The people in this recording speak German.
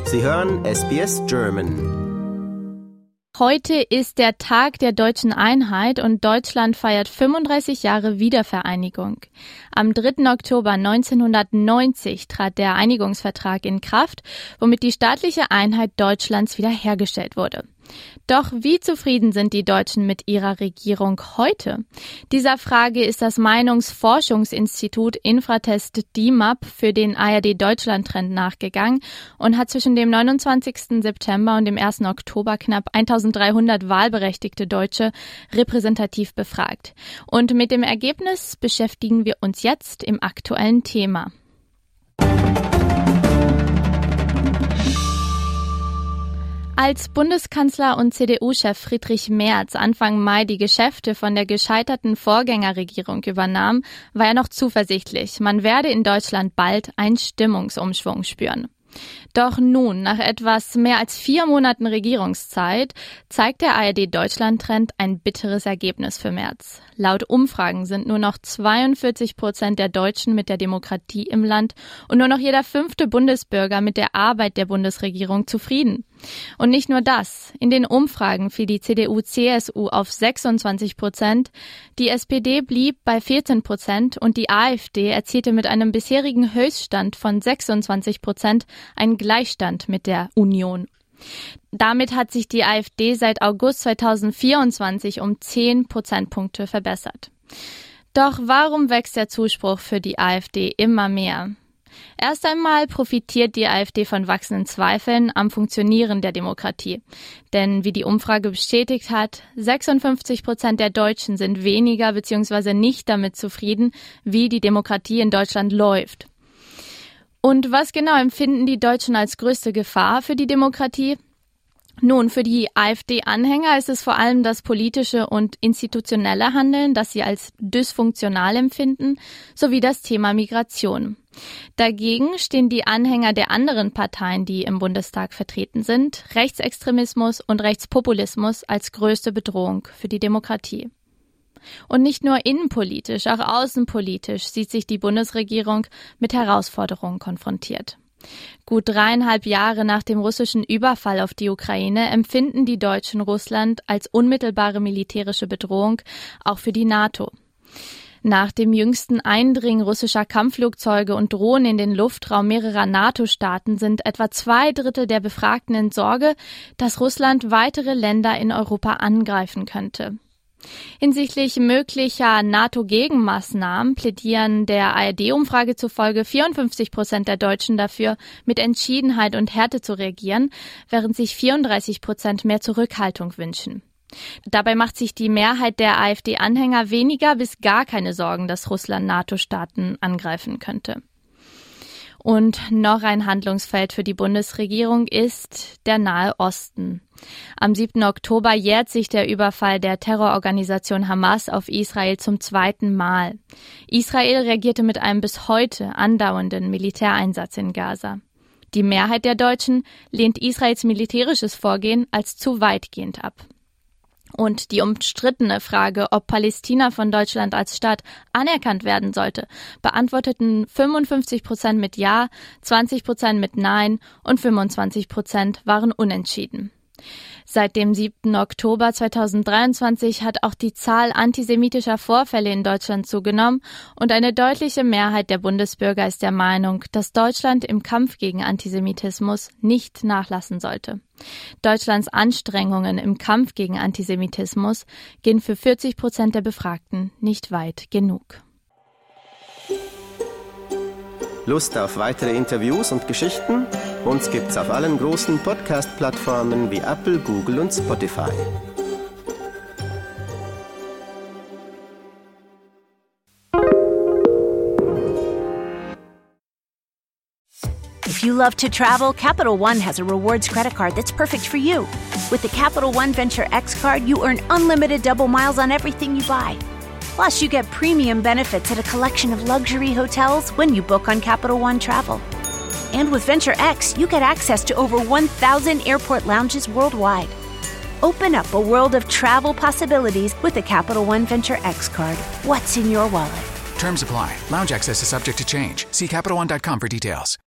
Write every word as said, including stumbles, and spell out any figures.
Sie hören S B S German. Heute ist der Tag der deutschen Einheit und Deutschland feiert fünfunddreißig Jahre Wiedervereinigung. Am dritten Oktober neunzehnhundertneunzig trat der Einigungsvertrag in Kraft, womit die staatliche Einheit Deutschlands wiederhergestellt wurde. Doch wie zufrieden sind die Deutschen mit ihrer Regierung heute? Dieser Frage ist das Meinungsforschungsinstitut Infratest D I M A P für den A R D-Deutschland-Trend nachgegangen und hat zwischen dem neunundzwanzigsten September und dem ersten Oktober knapp eintausenddreihundert wahlberechtigte Deutsche repräsentativ befragt. Und mit dem Ergebnis beschäftigen wir uns jetzt im aktuellen Thema. Als Bundeskanzler und C D U-Chef Friedrich Merz Anfang Mai die Geschäfte von der gescheiterten Vorgängerregierung übernahm, war er noch zuversichtlich, man werde in Deutschland bald einen Stimmungsumschwung spüren. Doch nun, nach etwas mehr als vier Monaten Regierungszeit, zeigt der A R D-Deutschland-Trend ein bitteres Ergebnis für Merz. Laut Umfragen sind nur noch zweiundvierzig Prozent der Deutschen mit der Demokratie im Land und nur noch jeder fünfte Bundesbürger mit der Arbeit der Bundesregierung zufrieden. Und nicht nur das. In den Umfragen fiel die C D U C S U auf sechsundzwanzig Prozent, die S P D blieb bei vierzehn Prozent und die AfD erzielte mit einem bisherigen Höchststand von sechsundzwanzig Prozent einen Gleichstand mit der Union. Damit hat sich die AfD seit August zweitausendvierundzwanzig um zehn Prozentpunkte verbessert. Doch warum wächst der Zuspruch für die AfD immer mehr? Erst einmal profitiert die AfD von wachsenden Zweifeln am Funktionieren der Demokratie. Denn wie die Umfrage bestätigt hat, sechsundfünfzig Prozent der Deutschen sind weniger bzw. nicht damit zufrieden, wie die Demokratie in Deutschland läuft. Und was genau empfinden die Deutschen als größte Gefahr für die Demokratie? Nun, für die AfD-Anhänger ist es vor allem das politische und institutionelle Handeln, das sie als dysfunktional empfinden, sowie das Thema Migration. Dagegen stehen die Anhänger der anderen Parteien, die im Bundestag vertreten sind, Rechtsextremismus und Rechtspopulismus als größte Bedrohung für die Demokratie. Und nicht nur innenpolitisch, auch außenpolitisch sieht sich die Bundesregierung mit Herausforderungen konfrontiert. Gut dreieinhalb Jahre nach dem russischen Überfall auf die Ukraine empfinden die Deutschen Russland als unmittelbare militärische Bedrohung, auch für die NATO. Nach dem jüngsten Eindringen russischer Kampfflugzeuge und Drohnen in den Luftraum mehrerer NATO-Staaten sind etwa zwei Drittel der Befragten in Sorge, dass Russland weitere Länder in Europa angreifen könnte. Hinsichtlich möglicher NATO-Gegenmaßnahmen plädieren der A R D-Umfrage zufolge vierundfünfzig Prozent der Deutschen dafür, mit Entschiedenheit und Härte zu reagieren, während sich vierunddreißig Prozent mehr Zurückhaltung wünschen. Dabei macht sich die Mehrheit der AfD-Anhänger weniger bis gar keine Sorgen, dass Russland NATO-Staaten angreifen könnte. Und noch ein Handlungsfeld für die Bundesregierung ist der Nahe Osten. Am siebten Oktober jährt sich der Überfall der Terrororganisation Hamas auf Israel zum zweiten Mal. Israel reagierte mit einem bis heute andauernden Militäreinsatz in Gaza. Die Mehrheit der Deutschen lehnt Israels militärisches Vorgehen als zu weitgehend ab. Und die umstrittene Frage, ob Palästina von Deutschland als Staat anerkannt werden sollte, beantworteten fünfundfünfzig Prozent mit Ja, zwanzig Prozent mit Nein und fünfundzwanzig Prozent waren unentschieden. Seit dem siebten Oktober zweitausenddreiundzwanzig hat auch die Zahl antisemitischer Vorfälle in Deutschland zugenommen und eine deutliche Mehrheit der Bundesbürger ist der Meinung, dass Deutschland im Kampf gegen Antisemitismus nicht nachlassen sollte. Deutschlands Anstrengungen im Kampf gegen Antisemitismus gehen für vierzig Prozent der Befragten nicht weit genug. Lust auf weitere Interviews und Geschichten? Uns gibt's auf allen großen Podcast-Plattformen wie Apple, Google und Spotify. If you love to travel, Capital One has a rewards credit card that's perfect for you. With the Capital One Venture X card, you earn unlimited double miles on everything you buy. Plus, you get premium benefits at a collection of luxury hotels when you book on Capital One Travel. And with Venture X, you get access to over one thousand airport lounges worldwide. Open up a world of travel possibilities with the Capital One Venture X card. What's in your wallet? Terms apply. Lounge access is subject to change. See Capital One dot com for details.